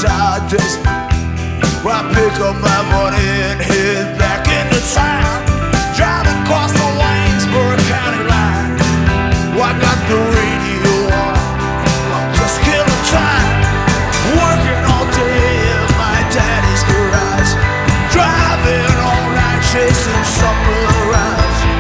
charges. I pick up my money and head